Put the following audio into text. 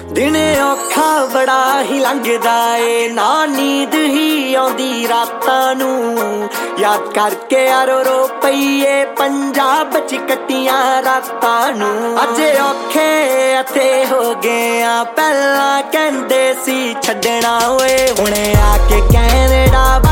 दिन औखा बड़ा ही लंघदा ए ना नींद ही आउंदी रातां नूं याद करके यारो रो पईए पंजाब च कट्टियां रातां नूं अज औखे इत्थे हो गए आ पहलां कहंदे सी छड्डना ओए हुणे आके कैनेडा